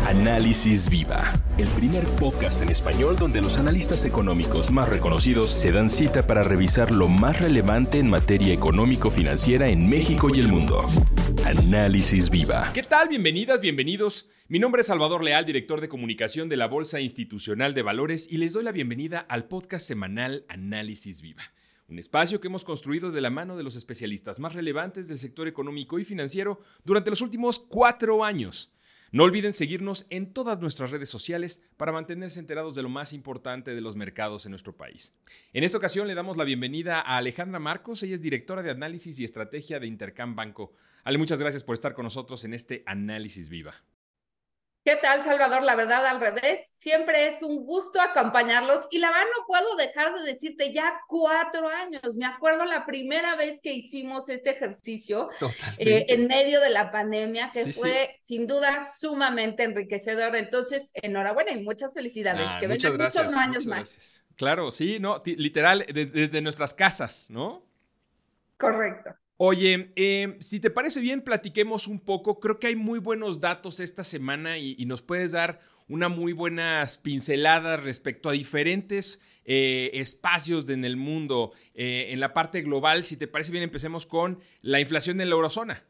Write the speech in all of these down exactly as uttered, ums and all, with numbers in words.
Análisis Viva, el primer podcast en español donde los analistas económicos más reconocidos se dan cita para revisar lo más relevante en materia económico-financiera en México y el mundo. Análisis Viva. ¿Qué tal? Bienvenidas, bienvenidos. Mi nombre es Salvador Leal, director de comunicación de la Bolsa Institucional de Valores, y les doy la bienvenida al podcast semanal Análisis Viva. Un espacio que hemos construido de la mano de los especialistas más relevantes del sector económico y financiero durante los últimos cuatro años. No olviden seguirnos en todas nuestras redes sociales para mantenerse enterados de lo más importante de los mercados en nuestro país. En esta ocasión le damos la bienvenida a Alejandra Marcos. Ella es directora de Análisis y Estrategia de Intercam Banco. Ale, muchas gracias por estar con nosotros en este Análisis Viva. ¿Qué tal, Salvador? La verdad, al revés, siempre es un gusto acompañarlos y la verdad no puedo dejar de decirte ya cuatro años. Me acuerdo la primera vez que hicimos este ejercicio eh, en medio de la pandemia, que sí, fue sí. sin duda sumamente enriquecedor. Entonces, enhorabuena y muchas felicidades. Ah, que muchas vengan gracias, muchos años muchas más. Gracias. Claro, sí, no, t- literal, de- desde nuestras casas, ¿no? Correcto. Oye, eh, si te parece bien, platiquemos un poco. Creo que hay muy buenos datos esta semana y, y nos puedes dar una muy buenas pinceladas respecto a diferentes eh, espacios de en el mundo. Eh, en la parte global, si te parece bien, empecemos con la inflación en la eurozona.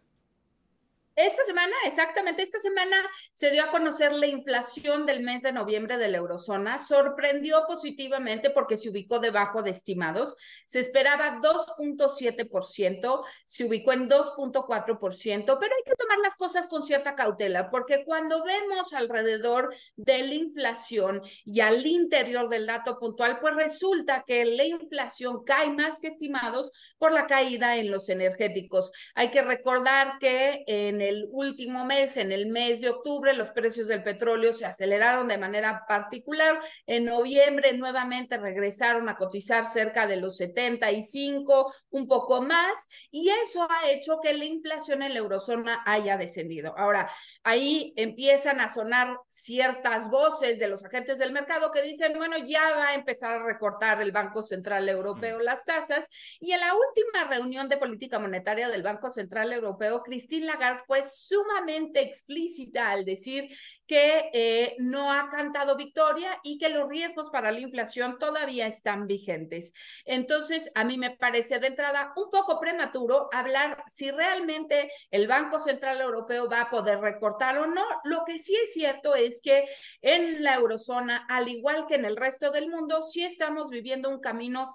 Esta semana, exactamente, esta semana se dio a conocer la inflación del mes de noviembre de la eurozona. Sorprendió positivamente porque se ubicó debajo de estimados. Se esperaba dos punto siete por ciento, se ubicó en dos punto cuatro por ciento, pero hay que tomar las cosas con cierta cautela porque cuando vemos alrededor de la inflación y al interior del dato puntual, pues resulta que la inflación cae más que estimados por la caída en los energéticos. Hay que recordar que en el último mes, en el mes de octubre, los precios del petróleo se aceleraron de manera particular. En noviembre nuevamente regresaron a cotizar cerca de los setenta y cinco, un poco más, y eso ha hecho que la inflación en la eurozona haya descendido. Ahora, ahí empiezan a sonar ciertas voces de los agentes del mercado que dicen, bueno, ya va a empezar a recortar el Banco Central Europeo mm. las tasas, y en la última reunión de política monetaria del Banco Central Europeo, Christine Lagarde fue sumamente explícita al decir que eh, no ha cantado victoria y que los riesgos para la inflación todavía están vigentes. Entonces, a mí me parece de entrada un poco prematuro hablar si realmente el Banco Central Europeo va a poder recortar o no. Lo que sí es cierto es que en la eurozona, al igual que en el resto del mundo, sí estamos viviendo un camino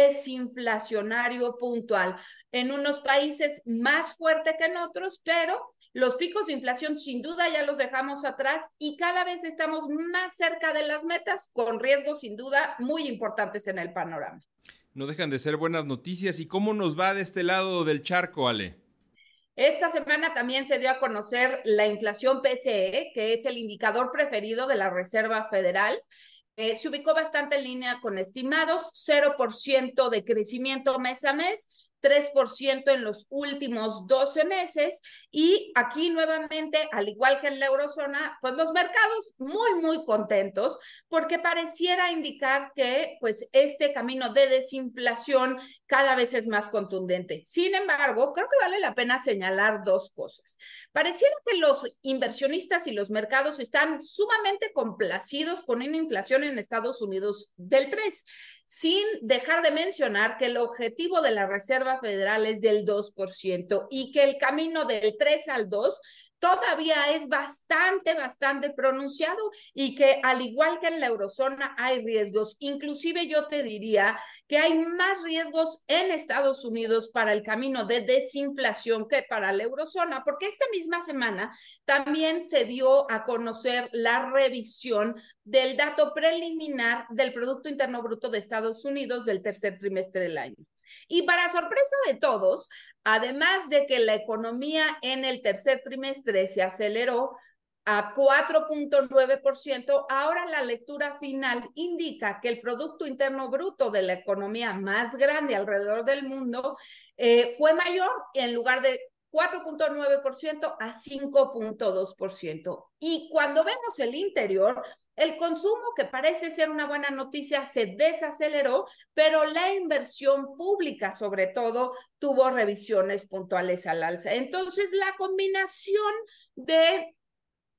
desinflacionario puntual. En unos países más fuerte que en otros, pero los picos de inflación sin duda ya los dejamos atrás y cada vez estamos más cerca de las metas con riesgos sin duda muy importantes en el panorama. No dejan de ser buenas noticias. ¿Y cómo nos va de este lado del charco, Ale? Esta semana también se dio a conocer la inflación P C E, que es el indicador preferido de la Reserva Federal. Eh, se ubicó bastante en línea con estimados, cero por ciento de crecimiento mes a mes, tres por ciento en los últimos doce meses, y aquí nuevamente, al igual que en la eurozona, pues los mercados muy, muy contentos, porque pareciera indicar que pues este camino de desinflación cada vez es más contundente. Sin embargo, creo que vale la pena señalar dos cosas. Pareciera que los inversionistas y los mercados están sumamente complacidos con una inflación en Estados Unidos del tres, sin dejar de mencionar que el objetivo de la Reserva Federal es del dos por ciento y que el camino del tres al dos todavía es bastante, bastante pronunciado y que al igual que en la eurozona hay riesgos. Inclusive yo te diría que hay más riesgos en Estados Unidos para el camino de desinflación que para la eurozona, porque esta misma semana también se dio a conocer la revisión del dato preliminar del Producto Interno Bruto de Estados Unidos del tercer trimestre del año. Y para sorpresa de todos, además de que la economía en el tercer trimestre se aceleró a cuatro punto nueve por ciento, ahora la lectura final indica que el Producto Interno Bruto de la economía más grande alrededor del mundo eh, fue mayor, en lugar de cuatro punto nueve por ciento a cinco punto dos por ciento. Y cuando vemos el interior, el consumo, que parece ser una buena noticia, se desaceleró, pero la inversión pública, sobre todo, tuvo revisiones puntuales al alza. Entonces, la combinación de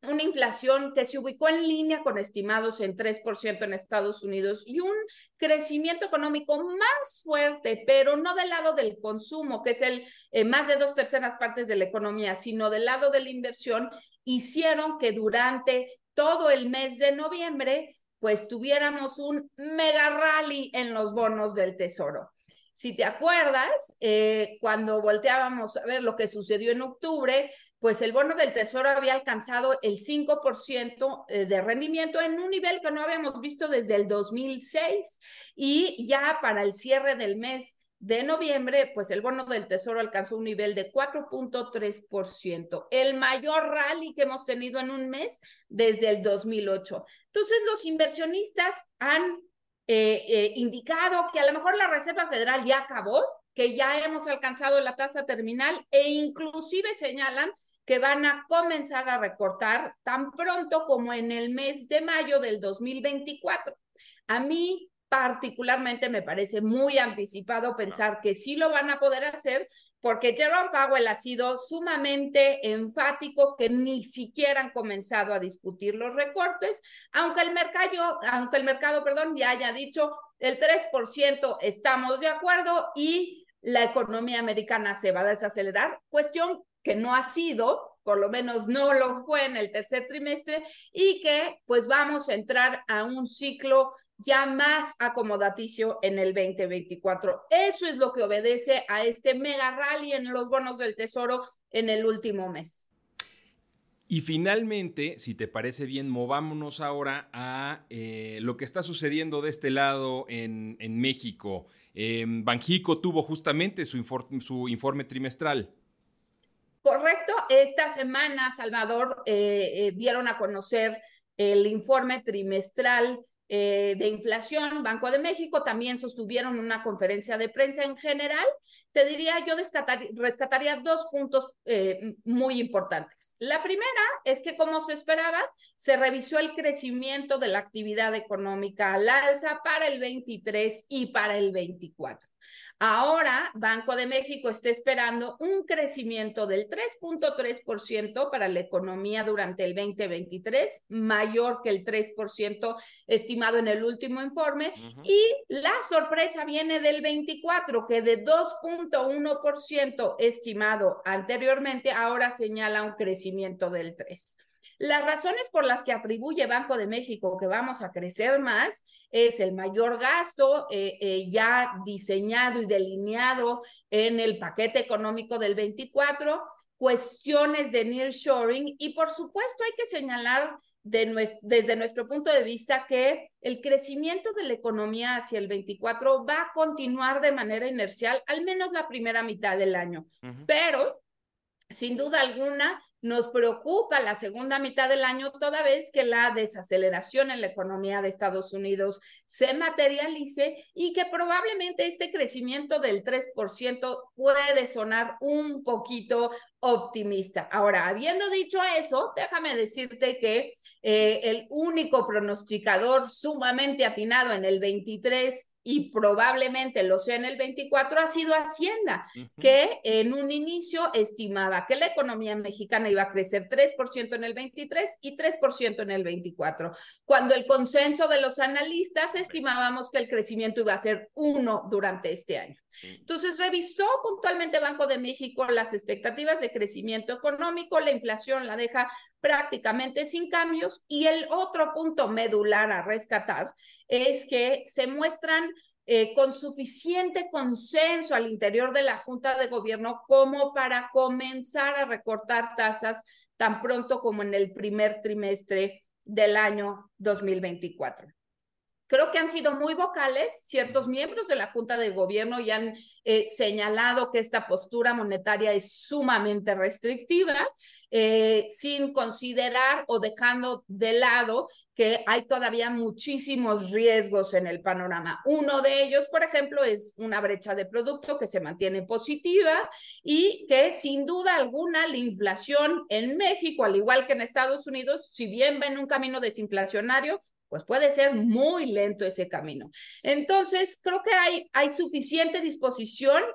una inflación que se ubicó en línea con estimados en tres por ciento en Estados Unidos y un crecimiento económico más fuerte, pero no del lado del consumo, que es el eh, más de dos terceras partes de la economía, sino del lado de la inversión, hicieron que durante todo el mes de noviembre pues tuviéramos un mega rally en los bonos del Tesoro. Si te acuerdas, eh, cuando volteábamos a ver lo que sucedió en octubre, pues el bono del Tesoro había alcanzado el cinco por ciento de rendimiento en un nivel que no habíamos visto desde el dos mil seis, y ya para el cierre del mes de noviembre, pues el bono del Tesoro alcanzó un nivel de cuatro punto tres por ciento, el mayor rally que hemos tenido en un mes desde el dos mil ocho. Entonces los inversionistas han Eh, eh, indicado que a lo mejor la Reserva Federal ya acabó, que ya hemos alcanzado la tasa terminal, e inclusive señalan que van a comenzar a recortar tan pronto como en el mes de mayo del dos mil veinticuatro. A mí particularmente me parece muy anticipado pensar que sí lo van a poder hacer, porque Jerome Powell ha sido sumamente enfático que ni siquiera han comenzado a discutir los recortes, aunque el mercado, aunque el mercado, perdón, ya haya dicho el tres por ciento estamos de acuerdo y la economía americana se va a desacelerar, cuestión que no ha sido, por lo menos no lo fue en el tercer trimestre, y que pues vamos a entrar a un ciclo ya más acomodaticio en el veinte veinticuatro. Eso es lo que obedece a este mega rally en los bonos del Tesoro en el último mes. Y finalmente, si te parece bien, movámonos ahora a eh, lo que está sucediendo de este lado en, en México. Eh, Banxico tuvo justamente su, infor- su informe trimestral. Correcto. Esta semana, Salvador, eh, eh, dieron a conocer el informe trimestral eh, de inflación. Banco de México también sostuvieron una conferencia de prensa. En general, te diría, yo rescataría dos puntos eh, muy importantes. La primera es que, como se esperaba, se revisó el crecimiento de la actividad económica al alza para el veintitrés y para el veinticuatro. Ahora, Banco de México está esperando un crecimiento del tres punto tres por ciento para la economía durante el veinte veintitrés, mayor que el tres por ciento estimado en el último informe, uh-huh. Y la sorpresa viene del veinticuatro, que de dos punto uno por ciento estimado anteriormente, ahora señala un crecimiento del tres por ciento. Las razones por las que atribuye Banco de México que vamos a crecer más es el mayor gasto eh, eh, ya diseñado y delineado en el paquete económico del veinticuatro, cuestiones de nearshoring y, por supuesto, hay que señalar de nuestro, desde nuestro punto de vista que el crecimiento de la economía hacia el veinticuatro va a continuar de manera inercial, al menos la primera mitad del año. Uh-huh. Pero, sin duda alguna, nos preocupa la segunda mitad del año, toda vez que la desaceleración en la economía de Estados Unidos se materialice y que probablemente este crecimiento del tres por ciento puede sonar un poquito optimista. Ahora, habiendo dicho eso, déjame decirte que eh, el único pronosticador sumamente atinado en el veintitrés y probablemente lo sea en el veinticuatro ha sido Hacienda, uh-huh. que en un inicio estimaba que la economía mexicana iba a crecer tres por ciento en el veintitrés y tres por ciento en el veinticuatro, cuando el consenso de los analistas estimábamos que el crecimiento iba a ser uno durante este año. Entonces revisó puntualmente Banco de México las expectativas de crecimiento económico, la inflación la deja prácticamente sin cambios, y el otro punto medular a rescatar es que se muestran eh, con suficiente consenso al interior de la Junta de Gobierno como para comenzar a recortar tasas tan pronto como en el primer trimestre del año dos mil veinticuatro. Creo que han sido muy vocales ciertos miembros de la Junta de Gobierno y han eh, señalado que esta postura monetaria es sumamente restrictiva, eh, sin considerar o dejando de lado que hay todavía muchísimos riesgos en el panorama. Uno de ellos, por ejemplo, es una brecha de producto que se mantiene positiva y que sin duda alguna la inflación en México, al igual que en Estados Unidos, si bien ven un camino desinflacionario, pues puede ser muy lento ese camino. Entonces, creo que hay, hay suficiente disposición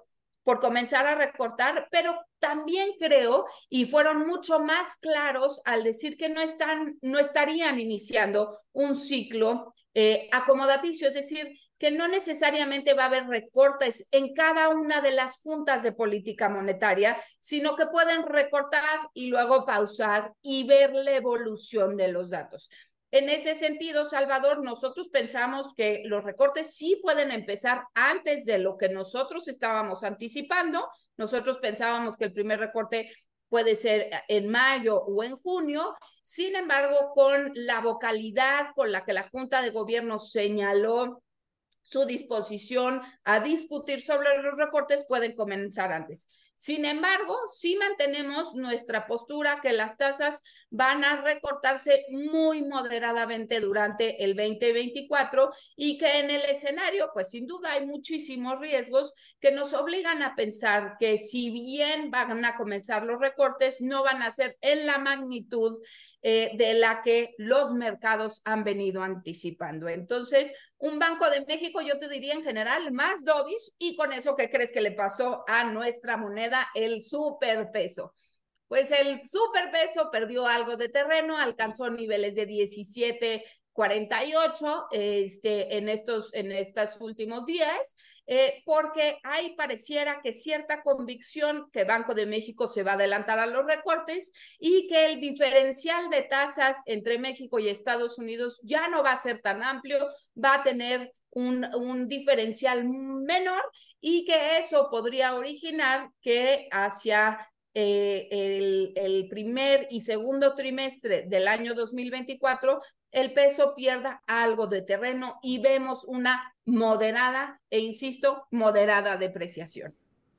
por comenzar a recortar, pero también creo, y fueron mucho más claros al decir que no, están, no estarían iniciando un ciclo eh, acomodaticio, es decir, que no necesariamente va a haber recortes en cada una de las juntas de política monetaria, sino que pueden recortar y luego pausar y ver la evolución de los datos. En ese sentido, Salvador, nosotros pensamos que los recortes sí pueden empezar antes de lo que nosotros estábamos anticipando. Nosotros pensábamos que el primer recorte puede ser en mayo o en junio. Sin embargo, con la vocalidad con la que la Junta de Gobierno señaló su disposición a discutir sobre los recortes, pueden comenzar antes. Sin embargo, sí mantenemos nuestra postura que las tasas van a recortarse muy moderadamente durante el veinte veinticuatro y que en el escenario, pues sin duda hay muchísimos riesgos que nos obligan a pensar que si bien van a comenzar los recortes, no van a ser en la magnitud eh, de la que los mercados han venido anticipando. Entonces, un Banco de México, yo te diría en general, más dovish, y con eso, ¿qué crees que le pasó a nuestra moneda? El superpeso. Pues el superpeso perdió algo de terreno, alcanzó niveles de diecisiete cuarenta y ocho este, en, estos, en estos últimos días, eh, porque ahí pareciera que cierta convicción que Banco de México se va a adelantar a los recortes y que el diferencial de tasas entre México y Estados Unidos ya no va a ser tan amplio, va a tener un, un diferencial menor y que eso podría originar que hacia Eh, el, el primer y segundo trimestre del año dos mil veinticuatro el peso pierda algo de terreno y vemos una moderada, e insisto, moderada depreciación.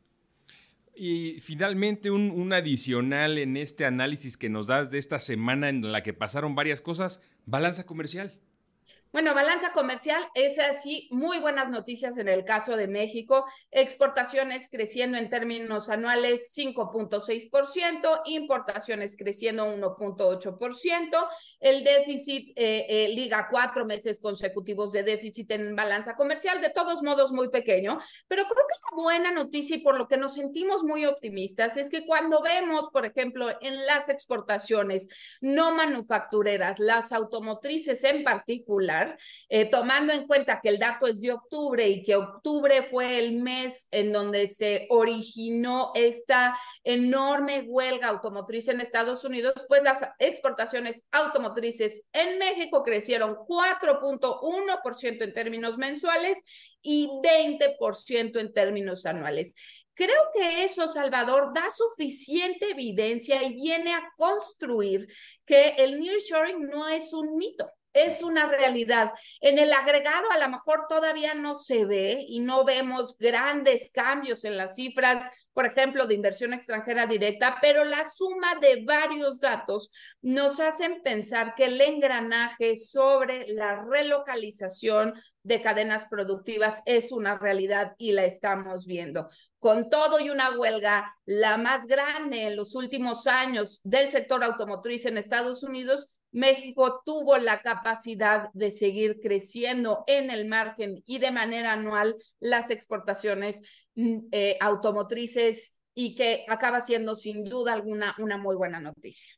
Y finalmente un, un adicional en este análisis que nos das de esta semana en la que pasaron varias cosas, balanza comercial. Bueno, balanza comercial es así, muy buenas noticias en el caso de México, exportaciones creciendo en términos anuales cinco punto seis por ciento, importaciones creciendo uno punto ocho por ciento, el déficit eh, eh, liga cuatro meses consecutivos de déficit en balanza comercial, de todos modos muy pequeño, pero creo que la buena noticia y por lo que nos sentimos muy optimistas es que cuando vemos, por ejemplo, en las exportaciones no manufactureras, las automotrices en particular, Eh, tomando en cuenta que el dato es de octubre y que octubre fue el mes en donde se originó esta enorme huelga automotriz en Estados Unidos, pues las exportaciones automotrices en México crecieron cuatro punto uno por ciento en términos mensuales y veinte por ciento en términos anuales. Creo que eso, Salvador, da suficiente evidencia y viene a construir que el nearshoring no es un mito. Es una realidad. En el agregado a lo mejor todavía no se ve y no vemos grandes cambios en las cifras, por ejemplo, de inversión extranjera directa, pero la suma de varios datos nos hacen pensar que el engranaje sobre la relocalización de cadenas productivas es una realidad y la estamos viendo. Con todo y una huelga, la más grande en los últimos años del sector automotriz en Estados Unidos, México tuvo la capacidad de seguir creciendo en el margen y de manera anual las exportaciones eh, automotrices y que acaba siendo sin duda alguna una muy buena noticia.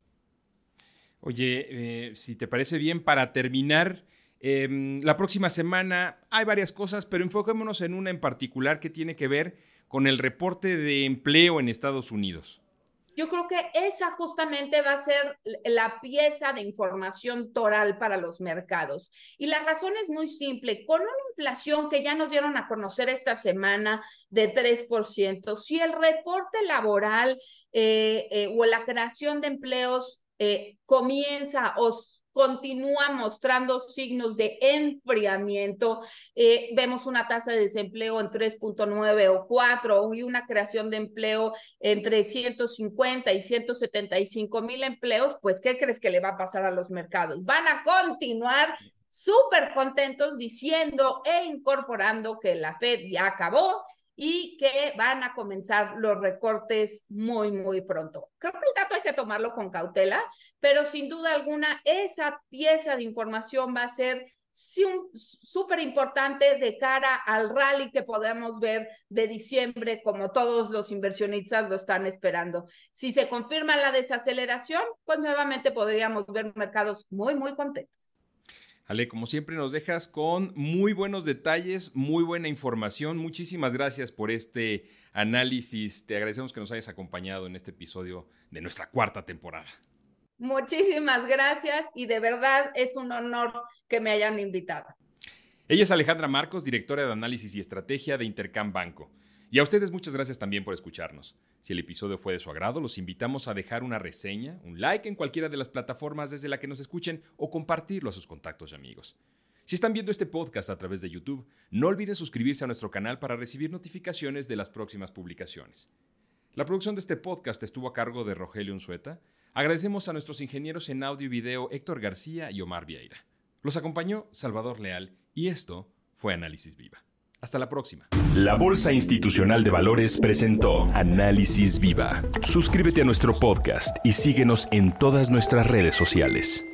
Oye, eh, si te parece bien, para terminar, eh, la próxima semana hay varias cosas, pero enfoquémonos en una en particular que tiene que ver con el reporte de empleo en Estados Unidos. Yo creo que esa justamente va a ser la pieza de información toral para los mercados. Y la razón es muy simple. Con una inflación que ya nos dieron a conocer esta semana de tres por ciento, si el reporte laboral eh, eh, o la creación de empleos eh, comienza o continúa mostrando signos de enfriamiento, eh, vemos una tasa de desempleo en tres punto nueve o cuatro y una creación de empleo entre ciento cincuenta y ciento setenta y cinco mil empleos, pues ¿qué crees que le va a pasar a los mercados? Van a continuar súper contentos diciendo e incorporando que la Fed ya acabó y que van a comenzar los recortes muy, muy pronto. Creo que el dato hay que tomarlo con cautela, pero sin duda alguna esa pieza de información va a ser sí, súper importante de cara al rally que podemos ver de diciembre, como todos los inversionistas lo están esperando. Si se confirma la desaceleración, pues nuevamente podríamos ver mercados muy, muy contentos. Ale, como siempre nos dejas con muy buenos detalles, muy buena información. Muchísimas gracias por este análisis. Te agradecemos que nos hayas acompañado en este episodio de nuestra cuarta temporada. Muchísimas gracias y de verdad es un honor que me hayan invitado. Ella es Alejandra Marcos, directora de Análisis y Estrategia de Intercam Banco. Y a ustedes muchas gracias también por escucharnos. Si el episodio fue de su agrado, los invitamos a dejar una reseña, un like en cualquiera de las plataformas desde la que nos escuchen o compartirlo a sus contactos y amigos. Si están viendo este podcast a través de YouTube, no olviden suscribirse a nuestro canal para recibir notificaciones de las próximas publicaciones. La producción de este podcast estuvo a cargo de Rogelio Unzueta. Agradecemos a nuestros ingenieros en audio y video Héctor García y Omar Vieira. Los acompañó Salvador Leal y esto fue Análisis Viva. Hasta la próxima. La Bolsa Institucional de Valores presentó Análisis Viva. Suscríbete a nuestro podcast y síguenos en todas nuestras redes sociales.